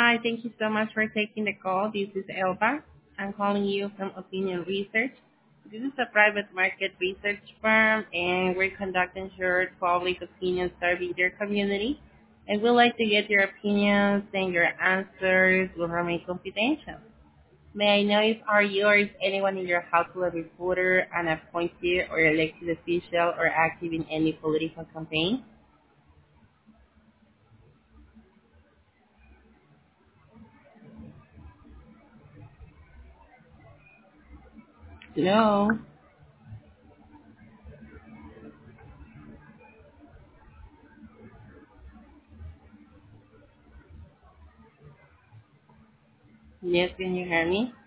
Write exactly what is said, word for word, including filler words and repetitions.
Hi, thank you so much for taking the call. This is Elba. I'm calling you from Opinion Research. This is a private market research firm, and we're conducting short public opinion survey in your community. And we'd like to get your opinions and your answers will remain confidential. May I know if are you or is anyone in your household a reporter, an appointed or elected official, or active in any political campaign? No. Yes, can you hear me?